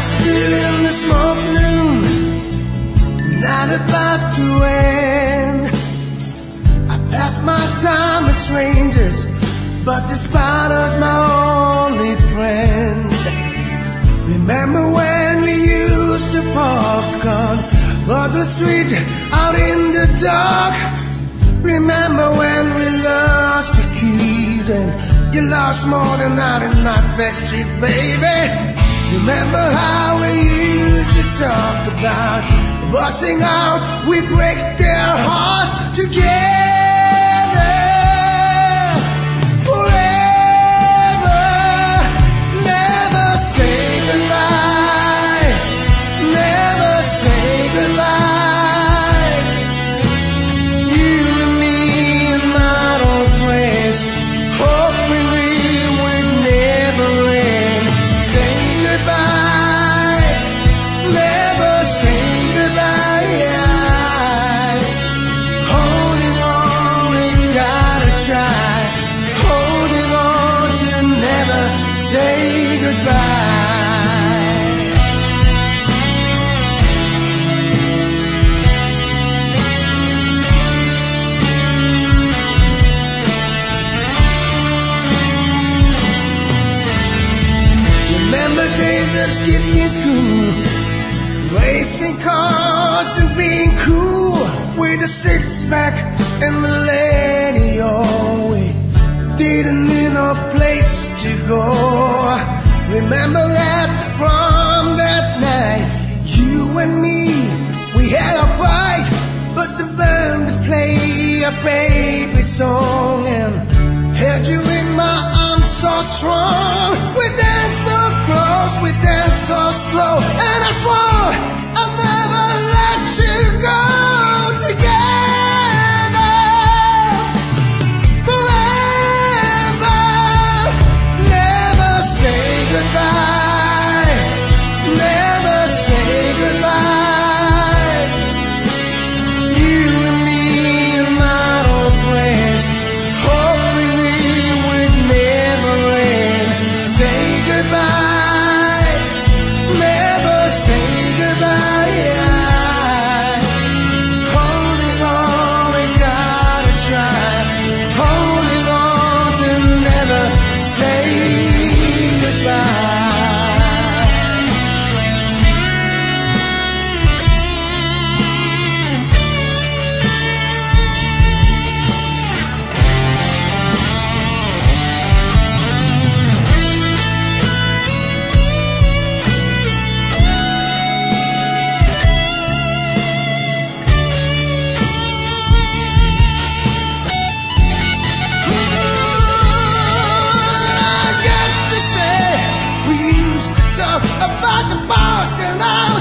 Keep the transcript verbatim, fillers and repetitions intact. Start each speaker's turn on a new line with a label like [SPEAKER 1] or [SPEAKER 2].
[SPEAKER 1] still in the smoke gloom, not about to end. I pass my time with strangers, but the spider's my only friend. Remember when we used to park on Butler Street out in the dark? Remember when we lost the keys and you lost more than out in that back street, baby? Remember how we used to talk about busting out, we break their hearts together forever. Never say goodbye, never say goodbye. You and me and my old friends, hoping we would never end. Say goodbye, never say goodbye. Holding on, we gotta try. Holding on to never say goodbye. Remember days of skipping school, racing cars and being cool, with a six-pack and millennial. We didn't need no place to go. Remember at the prom that night, you and me, we had a bike, but the band to play a baby song and held you in my arms so strong. We danced so close, we danced so slow, and I swore I'd never let you go. Together forever, never say goodbye, never say goodbye. You and me and my old friends, hoping we would never end. Say goodbye, never say goodbye. Holding on, we gotta try. Holding on to never say goodbye. I guess to say we used to talk about the Boston out.